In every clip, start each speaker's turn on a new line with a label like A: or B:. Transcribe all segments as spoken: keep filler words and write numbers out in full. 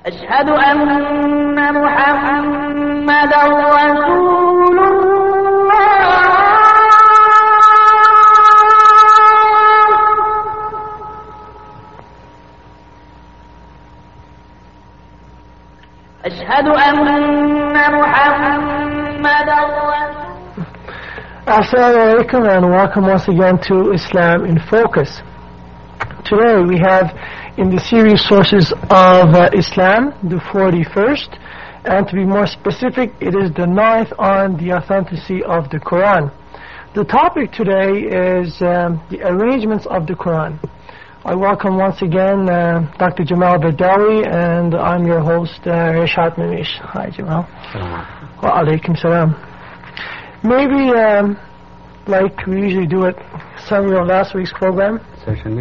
A: أشهد أن محمدا رسول الله أشهد أن محمدا رسول
B: Assalamu alaikum and welcome once again to Islam in Focus. Today we have in the series Sources of uh, Islam, the forty-first, and to be more specific, it is the ninth on the authenticity of the Quran. The topic today is um, the arrangements of the Quran. I welcome once again uh, Doctor Jamal Badawi, and I'm your host, uh, Rashad Mamish. Hi Jamal. Wa alaikum salam. Maybe, um, like we usually do it, summary of last week's program.
C: Certainly.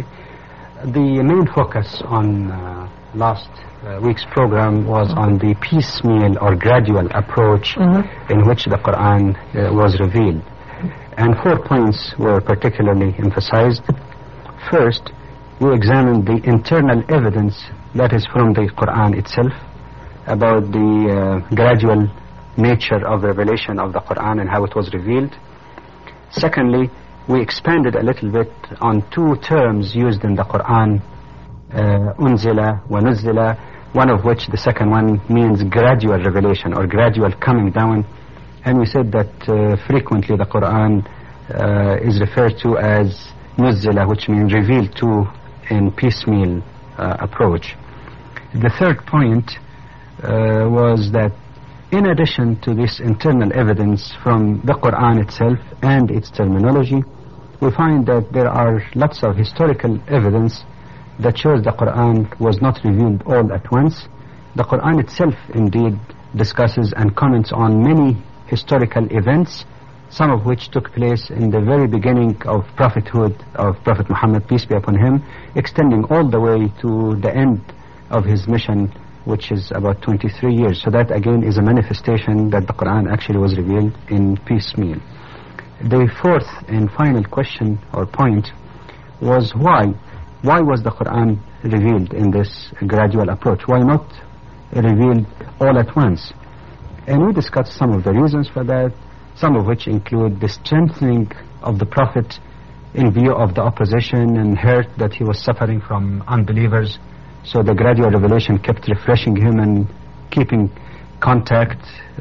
C: The main focus on uh, last uh, week's program was mm-hmm. on the piecemeal or gradual approach mm-hmm. in which the Quran uh, was revealed. And four points were particularly emphasized. First, we examined the internal evidence that is from the Quran itself about the uh, gradual nature of revelation of the Quran and how it was revealed. Secondly, we expanded a little bit on two terms used in the Quran, uh, unzila wa nuzila, one of which, the second one, means gradual revelation or gradual coming down. And we said that uh, frequently the Quran uh, is referred to as nuzila, which means revealed to in piecemeal uh, approach. The third point uh, was that in addition to this internal evidence from the Quran itself and its terminology, we find that there are lots of historical evidence that shows the Quran was not revealed all at once. The Quran itself indeed discusses and comments on many historical events, some of which took place in the very beginning of prophethood of Prophet Muhammad, peace be upon him, extending all the way to the end of his mission, which is about twenty-three years. So that again is a manifestation that the Quran actually was revealed in piecemeal. The fourth and final question or point was why? Why was the Quran revealed in this gradual approach? Why not revealed all at once? And we discussed some of the reasons for that, some of which include the strengthening of the Prophet in view of the opposition and hurt that he was suffering from unbelievers. So the gradual revelation kept refreshing him and keeping contact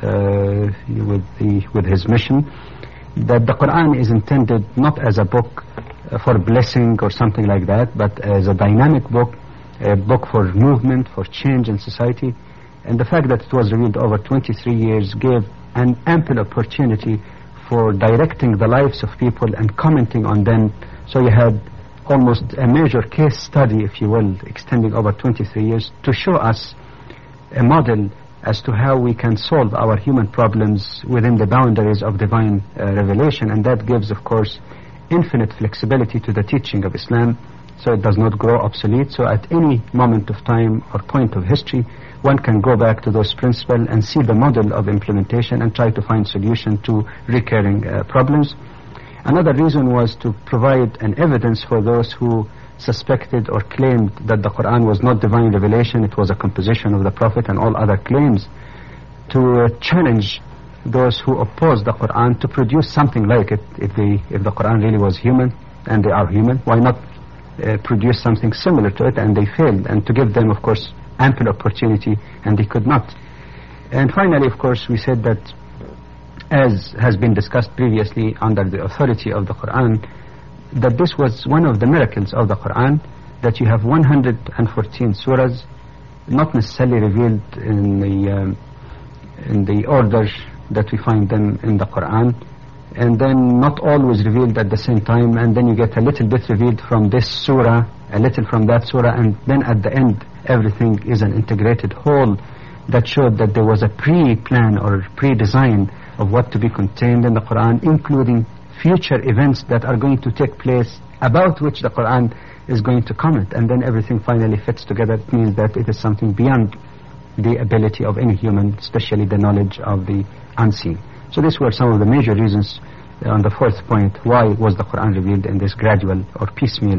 C: uh, with the with his mission. That the Quran is intended not as a book uh, for blessing or something like that, but as a dynamic book, a book for movement, for change in society. And the fact that it was revealed over twenty-three years gave an ample opportunity for directing the lives of people and commenting on them. So you had almost a major case study, if you will, extending over twenty-three years to show us a model as to how we can solve our human problems within the boundaries of divine uh, revelation. And that gives, of course, infinite flexibility to the teaching of Islam, so it does not grow obsolete. So at any moment of time or point of history, one can go back to those principles and see the model of implementation and try to find solution to recurring uh, problems. Another reason was to provide an evidence for those who suspected or claimed that the Quran was not divine revelation, it was a composition of the Prophet and all other claims, to uh, challenge those who oppose the Quran to produce something like it. If the, if the Quran really was human, and they are human, why not uh, produce something similar to it? And they failed, and to give them, of course, ample opportunity, and they could not. And finally, of course, we said that, as has been discussed previously under the authority of the Quran, that this was one of the miracles of the Quran, that you have one hundred fourteen surahs, not necessarily revealed in the um, in the order that we find them in the Quran, and then not always revealed at the same time, and then you get a little bit revealed from this surah, a little from that surah, and then at the end everything is an integrated whole that showed that there was a pre-plan or pre-design of what to be contained in the Quran, including future events that are going to take place about which the Quran is going to comment, and then everything finally fits together. It means that it is something beyond the ability of any human, especially the knowledge of the unseen. So these were some of the major reasons uh, on the fourth point, why was the Quran revealed in this gradual or piecemeal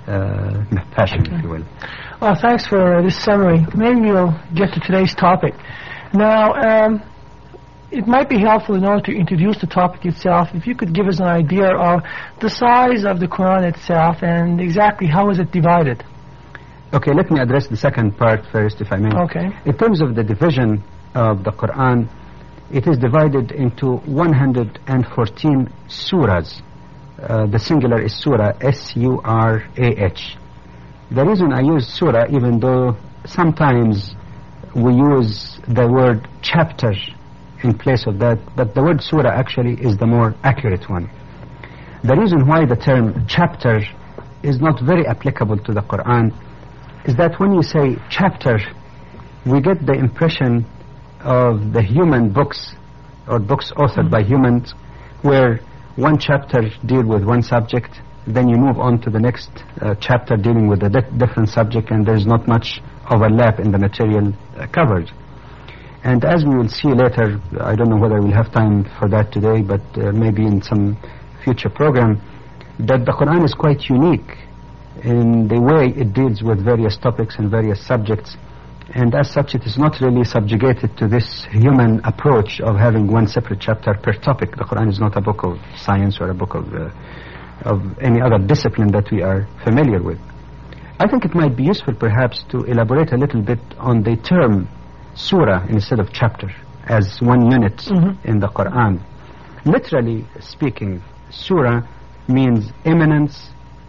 C: uh, fashion,
B: Okay.
C: if you will.
B: Well, thanks for this summary. Maybe we'll get to today's topic. Now, um, it might be helpful in order to introduce the topic itself if you could give us an idea of the size of the Quran itself and exactly how is it divided.
C: Okay, let me address the second part first, if I may.
B: Okay.
C: In terms of the division of the Quran, it is divided into one hundred fourteen surahs. Uh, the singular is surah, S U R A H. The reason I use surah, even though sometimes we use the word chapter in place of that, but the word surah actually is the more accurate one. The reason why the term chapter is not very applicable to the Quran is that when you say chapter, we get the impression of the human books or books authored mm-hmm. by humans, where one chapter deal with one subject, then you move on to the next uh, chapter dealing with a di- different subject, and there's not much overlap in the material uh, covered. And as we will see later, I don't know whether we'll have time for that today, but uh, maybe in some future program, that the Quran is quite unique in the way it deals with various topics and various subjects, and as such it is not really subjugated to this human approach of having one separate chapter per topic. The Quran is not a book of science or a book of, uh, of any other discipline that we are familiar with. I think it might be useful perhaps to elaborate a little bit on the term surah instead of chapter as one unit mm-hmm. in the Quran. Literally speaking, surah means eminence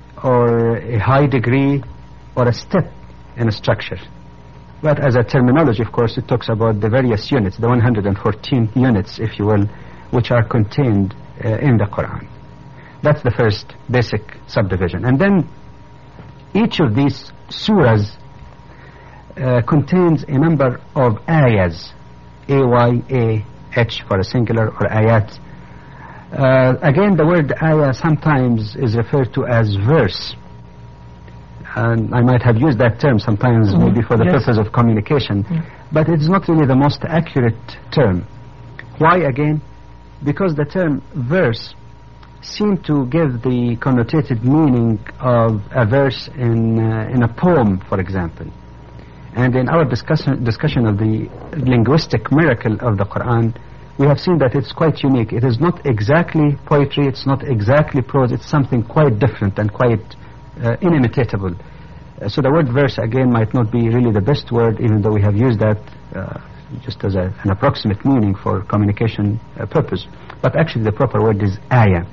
C: or a high degree or a step in a structure. But as a terminology, of course, it talks about the various units, the one hundred fourteen units, if you will, which are contained uh, in the Quran. That's the first basic subdivision. And then each of these surahs uh, contains a number of ayahs, A Y A H for a singular, or ayat. Uh, again, the word ayah sometimes is referred to as verse. And I might have used that term sometimes mm-hmm. maybe for the yes. purpose of communication. Mm-hmm. But it's not really the most accurate term. Why again? Because the term verse seemed to give the connotated meaning of a verse in, uh, in a poem, for example. And in our discussion, discussion of the linguistic miracle of the Quran, we have seen that it's quite unique. It is not exactly poetry, it's not exactly prose, it's something quite different and quite uh, inimitatable. Uh, so the word verse again might not be really the best word, even though we have used that uh, just as a, an approximate meaning for communication uh, purpose. But actually the proper word is ayah.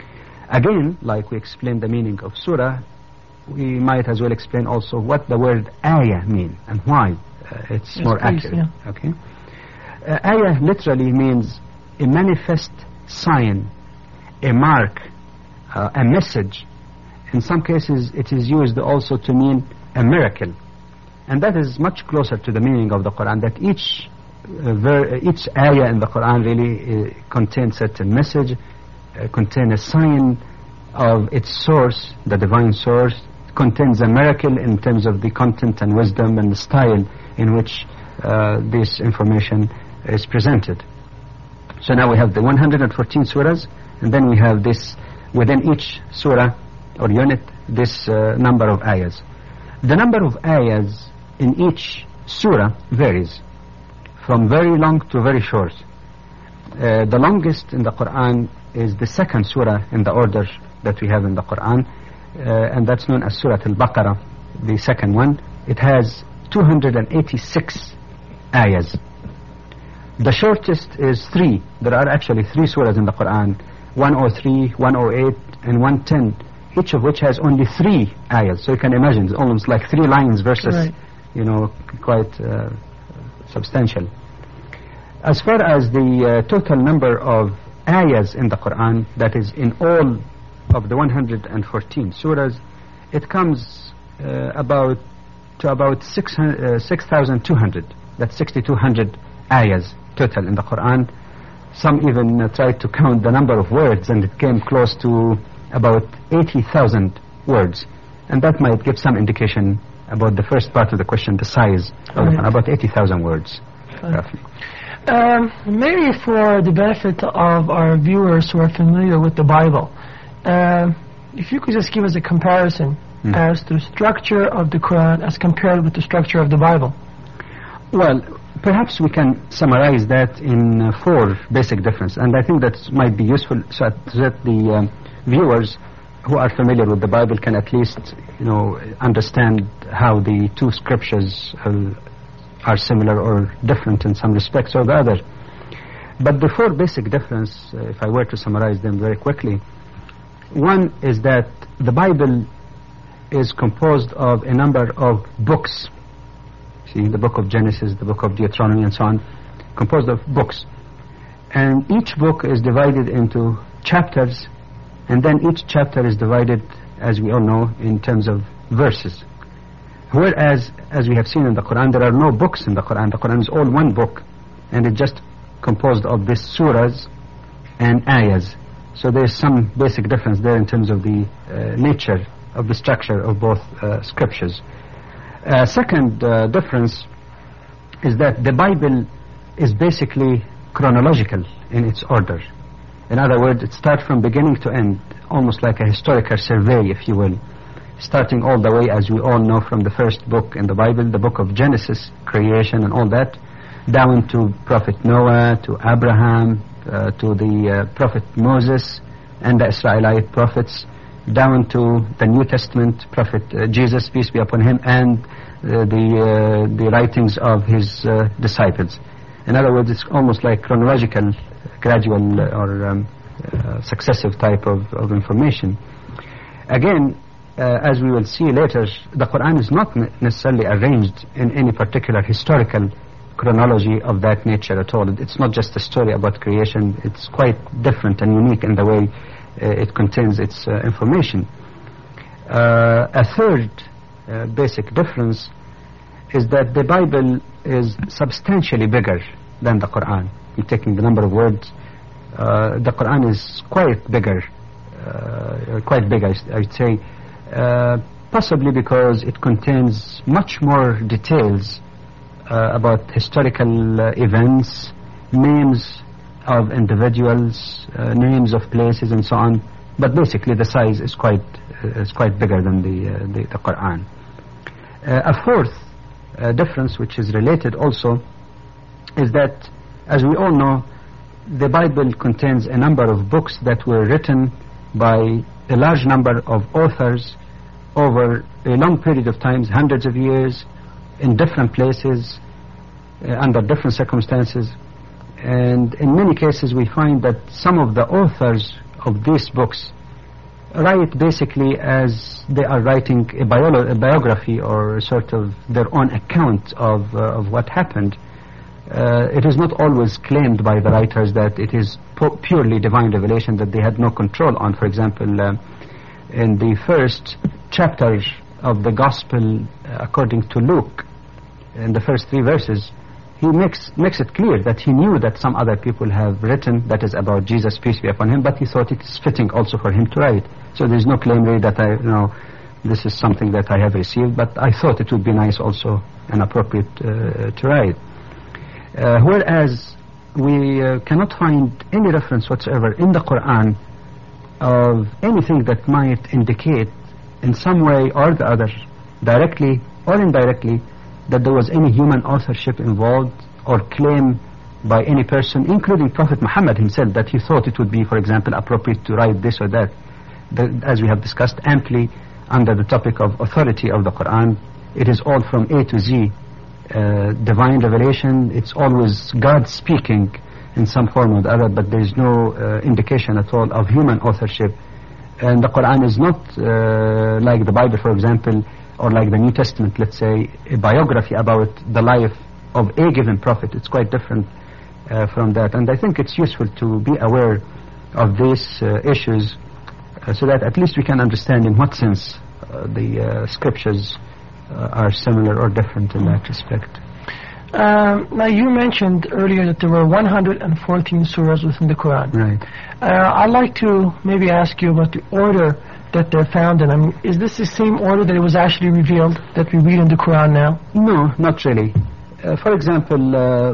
C: Again, like we explained the meaning of surah, we might as well explain also what the word ayah means and why uh, it's yes, more please, accurate. Yeah. Okay. Uh, ayah literally means a manifest sign, a mark, uh, a message. In some cases it is used also to mean a miracle, and that is much closer to the meaning of the Quran, that each uh, ver- each ayah in the Quran really uh, contains certain message, uh, contains a sign of its source, the divine source, contains a miracle in terms of the content and wisdom and the style in which uh, this information is presented. So now we have the one hundred fourteen surahs, and then we have this, within each surah or unit, this uh, number of ayahs. The number of ayahs in each surah varies from very long to very short. Uh, the longest in the Quran is the second surah in the order that we have in the Quran, uh, and that's known as Surah Al-Baqarah, the second one. It has two hundred eighty-six ayahs. The shortest is three. There are actually three surahs in the Quran, one oh three, one oh eight, and one ten, each of which has only three ayahs. So you can imagine, it's almost like three lines versus, right. you know, quite uh, substantial. As far as the uh, total number of ayahs in the Quran, that is in all of the one hundred fourteen surahs, it comes uh, about to about six thousand two hundred. That's sixty-two hundred ayahs total in the Quran. Some even uh, tried to count the number of words, and it came close to about eighty thousand words. And that might give some indication about the first part of the question, the size of right. the Quran, about eighty thousand words, right. roughly.
B: Um, maybe for the benefit of our viewers who are familiar with the Bible, uh, if you could just give us a comparison
C: Mm.
B: as the structure of the Quran as compared with the structure of the Bible?
C: Well, perhaps we can summarize that in uh, four basic differences, and I think that might be useful so that the um, viewers who are familiar with the Bible can at least, you know, understand how the two scriptures uh, are similar or different in some respects or the other. But the four basic differences, uh, if I were to summarize them very quickly, one is that the Bible is composed of a number of books. See, the book of Genesis, the book of Deuteronomy, and so on, composed of books. And each book is divided into chapters, and then each chapter is divided, as we all know, in terms of verses. Whereas, as we have seen in the Quran, there are no books in the Quran. The Quran is all one book, and it's just composed of these surahs and ayahs. So there is some basic difference there in terms of the uh, nature of the structure of both uh, scriptures. Uh, second uh, difference is that the Bible is basically chronological in its order. In other words, it starts from beginning to end, almost like a historical survey, if you will, starting all the way, as we all know, from the first book in the Bible, the book of Genesis, creation and all that, down to Prophet Noah, to Abraham, uh, to the uh, Prophet Moses and the Israelite prophets, down to the New Testament, Prophet uh, Jesus, peace be upon him, and uh, the uh, the writings of his uh, disciples. In other words, it's almost like chronological, gradual uh, or um, uh, successive type of, of information. Again, uh, as we will see later, the Quran is not necessarily arranged in any particular historical chronology of that nature at all. It's not just a story about creation. It's quite different and unique in the way uh, it contains its uh, information. Uh, a third uh, basic difference is that the Bible is substantially bigger than the Quran. You're taking the number of words. Uh, the Quran is quite bigger, uh, quite big, I, I'd say, uh, possibly because it contains much more details uh, about historical uh, events, names of individuals, uh, names of places, and so on. But basically, the size is quite uh, is quite bigger than the uh, the, the Quran. Uh, a fourth uh, difference, which is related also, is that, as we all know, the Bible contains a number of books that were written by a large number of authors over a long period of time, hundreds of years, in different places, uh, under different circumstances. And in many cases we find that some of the authors of these books write basically as they are writing a, bio- a biography or sort of their own account of, uh, of what happened. Uh, it is not always claimed by the writers that it is pu- purely divine revelation that they had no control on. For example, uh, in the first chapter of the Gospel, uh, according to Luke, in the first three verses, he makes makes it clear that he knew that some other people have written that is about Jesus, peace be upon him, but he thought it is fitting also for him to write. So there is no claim really that I, you know, this is something that I have received, but I thought it would be nice also and appropriate uh, to write. Uh, whereas we uh, cannot find any reference whatsoever in the Quran of anything that might indicate in some way or the other, directly or indirectly, that there was any human authorship involved or claim by any person, including Prophet Muhammad himself, that he thought it would be, for example, appropriate to write this or that. The, as we have discussed amply under the topic of authority of the Quran, it is all from A to Z. Uh, divine revelation, it's always God speaking in some form or the other, but there is no uh, indication at all of human authorship. And the Quran is not uh, like the Bible, for example, or like the New Testament, let's say, a biography about the life of a given prophet. It's quite different uh, from that. And I think it's useful to be aware of these uh, issues uh, so that at least we can understand in what sense uh, the uh, scriptures Uh, are similar or different in that respect.
B: Um, now you mentioned earlier that there were one hundred fourteen surahs within the Quran.
C: Right.
B: Uh, I'd like to maybe ask you about the order that they're found in. I mean, is this the same order that it was actually revealed that we read in the Quran now?
C: No, not really. Uh, for example, uh,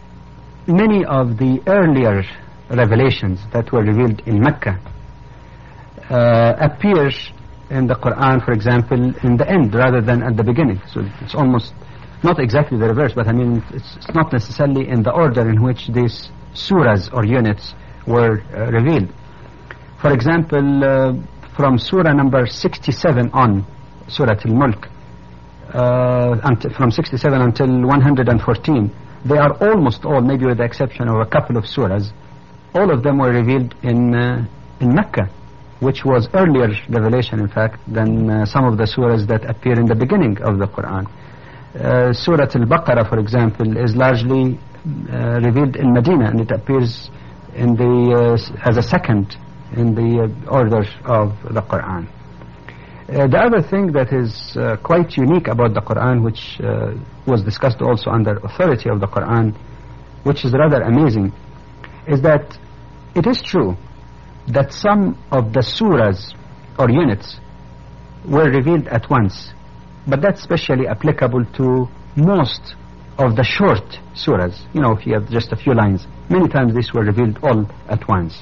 C: many of the earlier revelations that were revealed in Mecca uh, appear in the Quran, for example, in the end rather than at the beginning. So it's almost not exactly the reverse, but I mean it's, it's not necessarily in the order in which these surahs or units were uh, revealed. For example, uh, from surah number sixty-seven on, Surah Al-Mulk, uh, unt- from sixty-seven until one hundred fourteen, they are almost all, maybe with the exception of a couple of surahs, all of them were revealed in uh, in Mecca, which was earlier revelation, in fact, than uh, some of the surahs that appear in the beginning of the Quran. Uh, Surah Al-Baqarah, for example, is largely uh, revealed in Medina, and it appears in the uh, as a second in the uh, order of the Quran. Uh, the other thing that is uh, quite unique about the Quran, which uh, was discussed also under authority of the Quran, which is rather amazing, is that it is true that some of the surahs or units were revealed at once, but that's especially applicable to most of the short surahs. You know, if you have just a few lines, many times these were revealed all at once.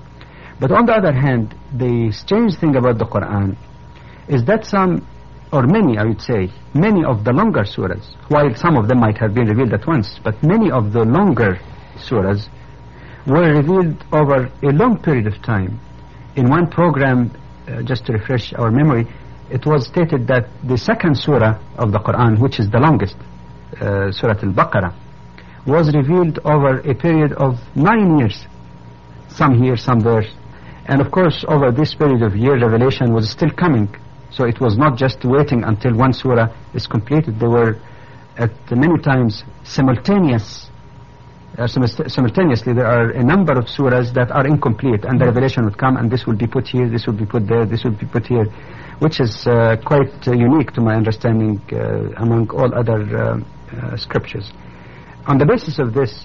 C: But on the other hand, the strange thing about the Quran is that some, or many I would say, many of the longer surahs, while some of them might have been revealed at once, but many of the longer surahs were revealed over a long period of time. In one program, uh, just to refresh our memory, it was stated that the second surah of the Quran, which is the longest, uh, Surah Al-Baqarah, was revealed over a period of nine years. Some here, some there. And of course, over this period of year, revelation was still coming. So it was not just waiting until one surah is completed. There were at many times simultaneous Uh, simultaneously there are a number of surahs that are incomplete, and the revelation would come, and this will be put here, this will be put there, this will be put here, which is uh, quite uh, unique to my understanding uh, among all other uh, uh, scriptures. On the basis of this,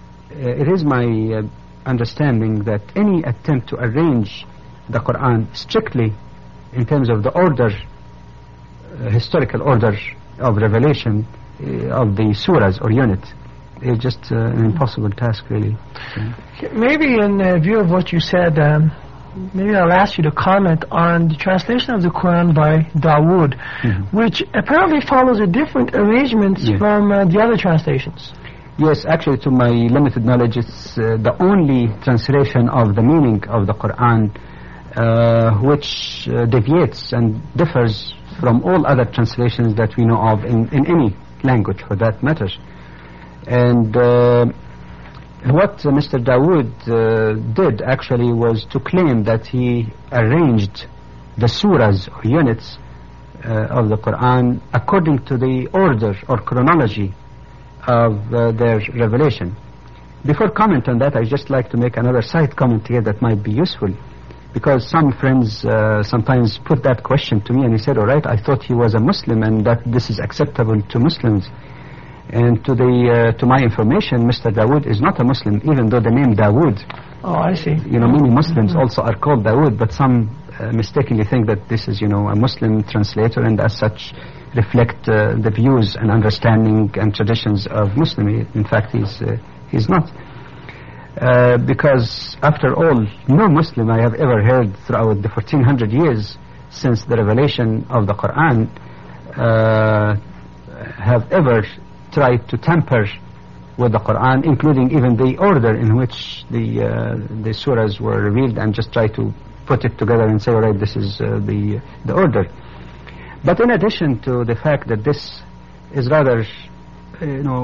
C: uh, it is my uh, understanding that any attempt to arrange the Quran strictly in terms of the order, uh, historical order of revelation uh, of the surahs or units, it's just uh, an impossible task, really.
B: Maybe in uh, view of what you said, um, maybe I'll ask you to comment on the translation of the Quran by Dawood, mm-hmm. which apparently follows a different arrangement yeah. from uh, the other translations.
C: Yes, actually, to my limited knowledge, it's uh, the only translation of the meaning of the Quran uh, which uh, deviates and differs from all other translations that we know of in, in any language, for that matter. And uh, what uh, Mister Dawood uh, did actually was to claim that he arranged the surahs or units uh, of the Quran according to the order or chronology of uh, their revelation. Before comment on that, I'd just like to make another side comment here that might be useful, because some friends uh, sometimes put that question to me, and he said, all right, I thought he was a Muslim and that this is acceptable to Muslims. And to the uh, to my information, Mister Dawood is not a Muslim, even though the name Dawood.
B: Oh, I see.
C: You know, many Muslims mm-hmm. also are called Dawood, but some uh, mistakenly think that this is, you know, a Muslim translator, and as such reflect uh, the views and understanding and traditions of Muslim. In fact, he's uh, he's not, uh, because after all, no Muslim I have ever heard throughout the fourteen hundred years since the revelation of the Quran uh, have ever tried to tamper with the Quran, including even the order in which the uh, the surahs were revealed, and just try to put it together and say, all right, this is uh, the the order. But in addition to the fact that this is rather, you know,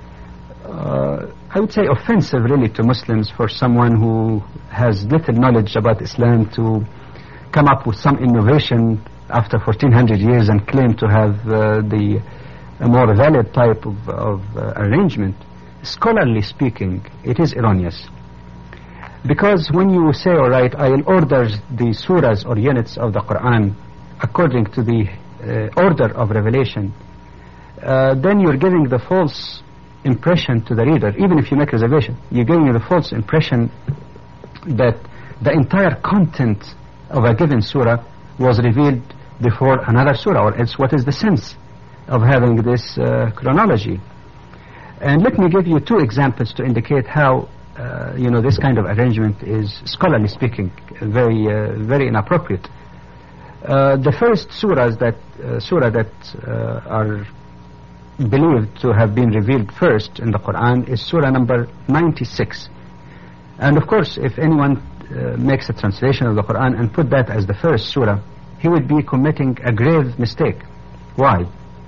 C: uh, I would say offensive really to Muslims, for someone who has little knowledge about Islam to come up with some innovation after fourteen hundred years and claim to have uh, the a more valid type of, of uh, arrangement. Scholarly speaking, it is erroneous. Because when you say, all right, I'll order the surahs or units of the Quran according to the uh, order of revelation, uh, then you're giving the false impression to the reader, even if you make reservation, you're giving the false impression that the entire content of a given surah was revealed before another surah, or else what is the sense of having this uh, chronology? And let me give you two examples to indicate how uh, you know, this kind of arrangement is, scholarly speaking, very uh, very inappropriate. Uh, the first surahs that uh, surah that uh, are believed to have been revealed first in the Quran is surah number ninety-six. And of course, if anyone uh, makes a translation of the Quran and put that as the first surah, he would be committing a grave mistake. Why?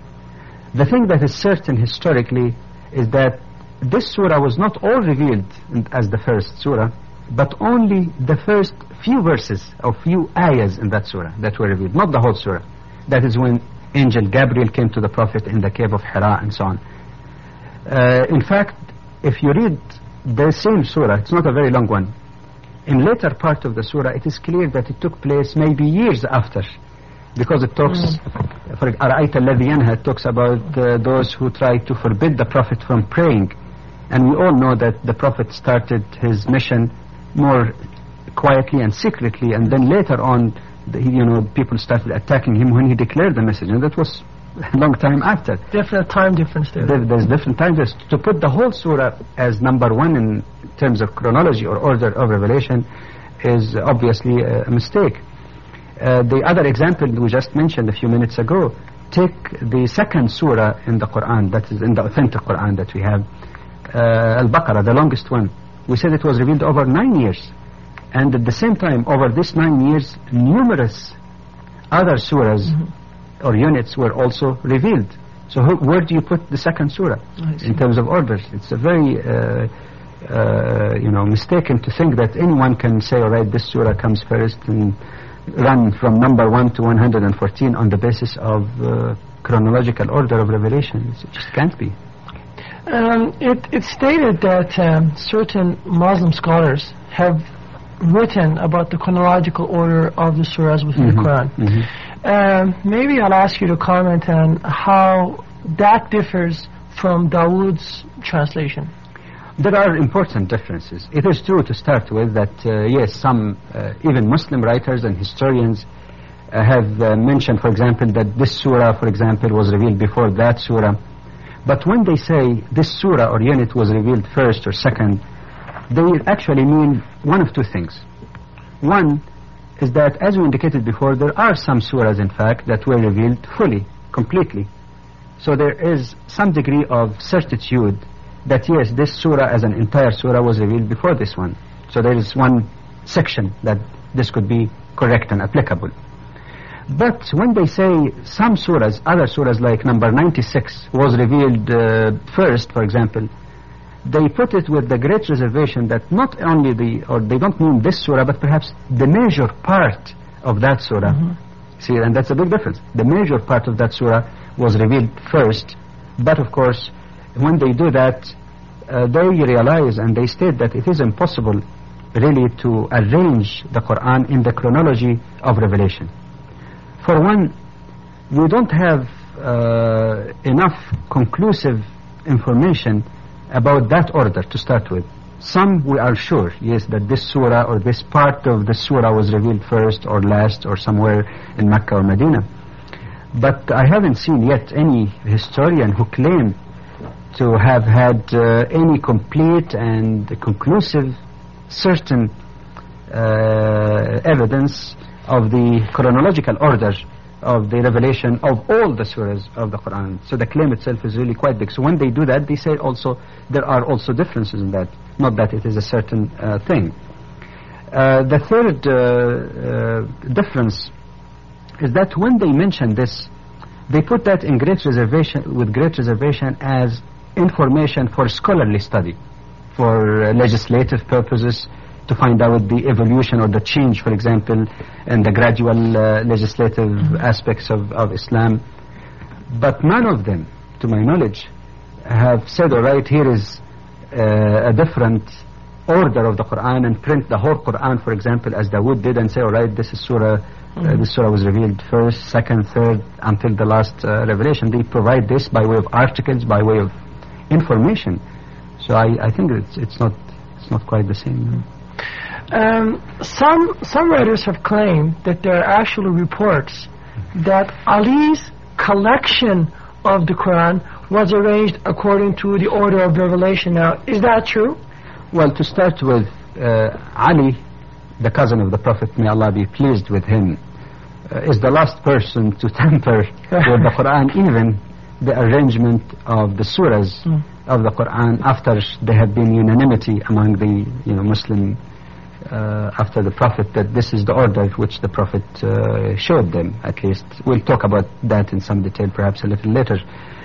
C: The thing that is certain historically is that this surah was not all revealed as the first surah, but only the first few verses or few ayahs in that surah that were revealed, not the whole surah. That is when Angel Gabriel came to the Prophet in the cave of Hira and so on. Uh, in fact, if you read the same surah, it's not a very long one, in later part of the surah it is clear that it took place maybe years after, because it talks mm. for Ara'ayta alladhi yanha, it talks about uh, those who try to forbid the Prophet from praying. And we all know that the Prophet started his mission more quietly and secretly, and then later on the, you know, people started attacking him when he declared the message, and that was a long time after.
B: Different time difference there.
C: there there's different time difference. To put the whole surah as number one in terms of chronology or order of revelation is obviously a, a mistake. Uh, the other example we just mentioned a few minutes ago, take the second surah in the Quran, that is in the authentic Quran that we have, uh, Al-Baqarah, the longest one. We said it was revealed over nine years. And at the same time, over this nine years, numerous other surahs mm-hmm. or units were also revealed. So who, where do you put the second surah in terms of orders? It's a very, uh, uh, you know, mistaken to think that anyone can say, all right, this surah comes first and run from number one to one hundred fourteen on the basis of uh, chronological order of revelation. It just can't be.
B: Um, it, it's stated that um, certain Muslim scholars have written about the chronological order of the surahs within
C: mm-hmm.
B: the Quran.
C: Mm-hmm.
B: Um, maybe I'll ask you to comment on how that differs from Dawood's translation.
C: There are important differences. It is true to start with that, uh, yes, some uh, even Muslim writers and historians uh, have uh, mentioned, for example, that this surah, for example, was revealed before that surah. But when they say this surah or unit was revealed first or second, they actually mean one of two things. One is that, as we indicated before, there are some surahs, in fact, that were revealed fully, completely. So there is some degree of certitude that, yes, this surah as an entire surah was revealed before this one. So there is one section that this could be correct and applicable. But when they say some surahs, other surahs like number ninety-six was revealed uh, first, for example, they put it with the great reservation that not only the, or they don't mean this surah, but perhaps the major part of that surah. Mm-hmm. See, and that's a big difference. The major part of that surah was revealed first, but of course, when they do that, uh, they realize and they state that it is impossible really to arrange the Quran in the chronology of revelation. For one, we don't have uh, enough conclusive information about that order to start with. Some we are sure, yes, that this surah or this part of the surah was revealed first or last or somewhere in Mecca or Medina. But I haven't seen yet any historian who claimed to have had uh, any complete and conclusive, certain uh, evidence of the chronological order of the revelation of all the surahs of the Quran. So the claim itself is really quite big. So when they do that, they say also there are also differences in that, not that it is a certain uh, thing. Uh, the third uh, uh, difference is that when they mention this, they put that in great reservation, with great reservation, as information for scholarly study, for uh, legislative purposes, to find out the evolution or the change, for example, in the gradual uh, legislative mm-hmm. aspects of, of Islam. But none of them, to my knowledge, have said, all right, here is uh, a different order of the Quran, and print the whole Quran, for example, as Dawood did, and say, all right, this is surah, mm-hmm. uh, this surah was revealed first, second, third, until the last uh, revelation. They provide this by way of articles, by way of information. So I, I think it's, it's not it's not quite the same. No?
B: Um, some some writers have claimed that there are actual reports that Ali's collection of the Quran was arranged according to the order of revelation. Now, is that true?
C: Well, to start with, uh, Ali, the cousin of the Prophet, may Allah be pleased with him, uh, is the last person to tamper with the Quran, even the arrangement of the surahs mm. of the Quran after there have been unanimity among the you know Muslim uh, after the Prophet that this is the order which the Prophet uh, showed them. At least we'll talk about that in some detail perhaps a little later.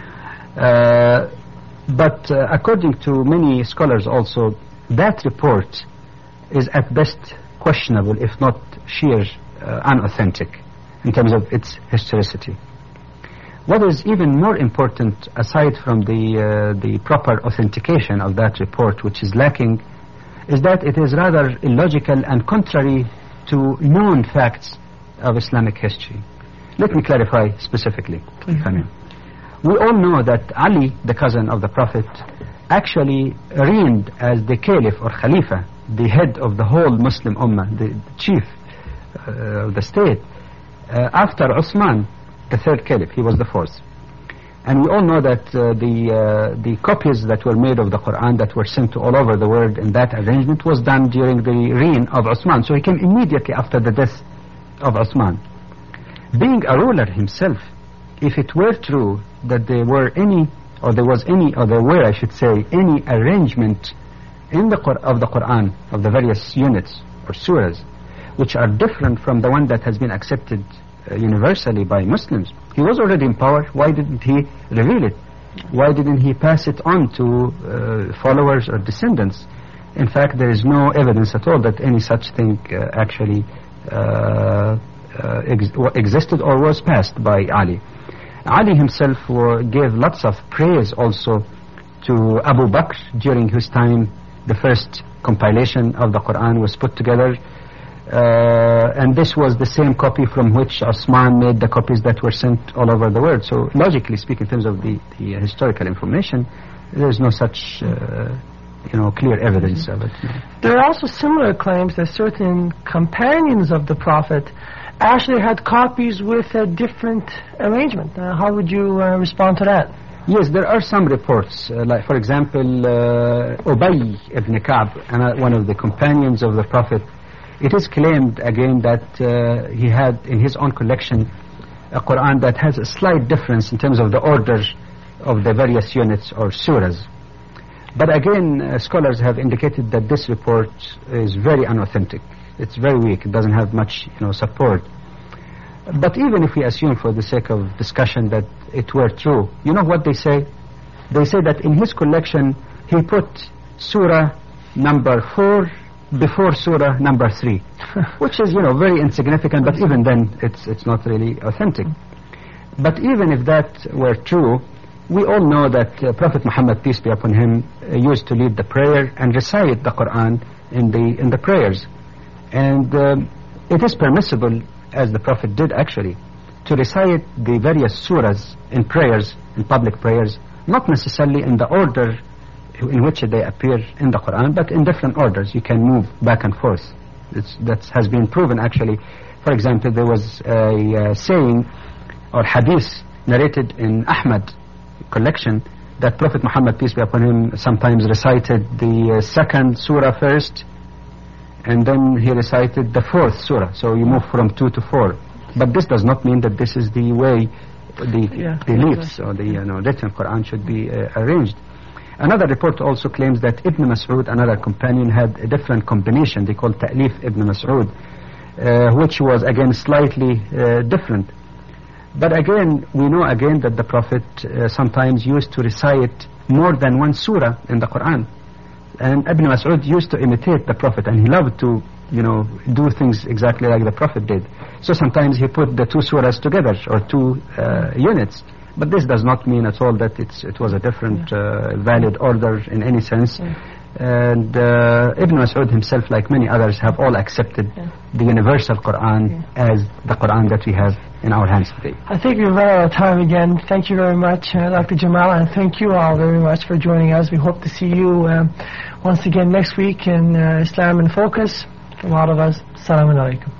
C: Uh, but uh, according to many scholars also, that report is at best questionable, if not sheer uh, unauthentic in terms of its historicity. What is even more important, aside from the uh, the proper authentication of that report, which is lacking, is that it is rather illogical and contrary to known facts of Islamic history. Let me clarify specifically. Mm-hmm. We all know that Ali, the cousin of the Prophet, actually reigned as the caliph or khalifa, the head of the whole Muslim ummah, the chief uh, of the state, uh, after Uthman, the third caliph. He was the fourth. And we all know that uh, the uh, the copies that were made of the Quran that were sent to all over the world in that arrangement was done during the reign of Uthman. So he came immediately after the death of Uthman. Being a ruler himself, if it were true that there were any, or there was any, or there were, I should say, any arrangement in the Qur- of the Quran, of the various units or surahs, which are different from the one that has been accepted uh, universally by Muslims, he was already in power. Why didn't he reveal it? Why didn't he pass it on to uh, followers or descendants? In fact, there is no evidence at all that any such thing uh, actually uh, uh, ex- existed or was passed by Ali. Ali himself uh, gave lots of praise also to Abu Bakr during whose time the first compilation of the Quran was put together. Uh, and this was the same copy from which Osman made the copies that were sent all over the world. So logically speaking, in terms of the, the uh, historical information, there is no such uh, you know, clear evidence of it.
B: There are also similar claims that certain companions of the Prophet actually had copies with a different arrangement. Uh, how would you uh, respond to that?
C: Yes, there are some reports, uh, like for example, uh, Ubay ibn Ka'b, uh, one of the companions of the Prophet. It is claimed again that uh, he had in his own collection a Quran that has a slight difference in terms of the order of the various units or surahs. But again, uh, scholars have indicated that this report is very unauthentic. It's very weak. It doesn't have much, you know, support. But even if we assume, for the sake of discussion, that it were true, you know what they say? They say that in his collection he put surah number four before surah number three, which is, you know, very insignificant. But even then, it's it's not really authentic. But even if that were true, we all know that uh, Prophet Muhammad, peace be upon him, uh, used to lead the prayer and recite the Quran in the in the prayers. And um, it is permissible, as the Prophet did actually, to recite the various surahs in prayers, in public prayers, not necessarily in the order in which they appear in the Quran, but in different orders. You can move back and forth. It's, that has been proven actually. For example, there was a uh, saying or hadith narrated in Ahmad collection that Prophet Muhammad, peace be upon him, sometimes recited the uh, second surah first, and then he recited the fourth surah. So you move from two to four. But this does not mean that this is the way the
B: yeah,
C: beliefs or the you know, written Quran should be uh, arranged. Another report also claims that Ibn Mas'ud, another companion, had a different combination. They called Ta'lif Ibn Mas'ud, uh, which was again slightly uh, different. But again, we know again that the Prophet uh, sometimes used to recite more than one surah in the Quran. And Ibn Mas'ud used to imitate the Prophet, and he loved to, you know, do things exactly like the Prophet did. So sometimes he put the two surahs together, or two uh, units. But this does not mean at all that it's, it was a different uh, valid order in any sense. Yeah. And uh, Ibn Mas'ud himself, like many others, have all accepted yeah. the universal Quran yeah. as the Quran that we have in our hands today.
B: I think we've run out of time again. Thank you very much, uh, Doctor Jamal, and thank you all very much for joining us. We hope to see you uh, once again next week in uh, Islam in Focus. From all of us, Assalamu alaikum.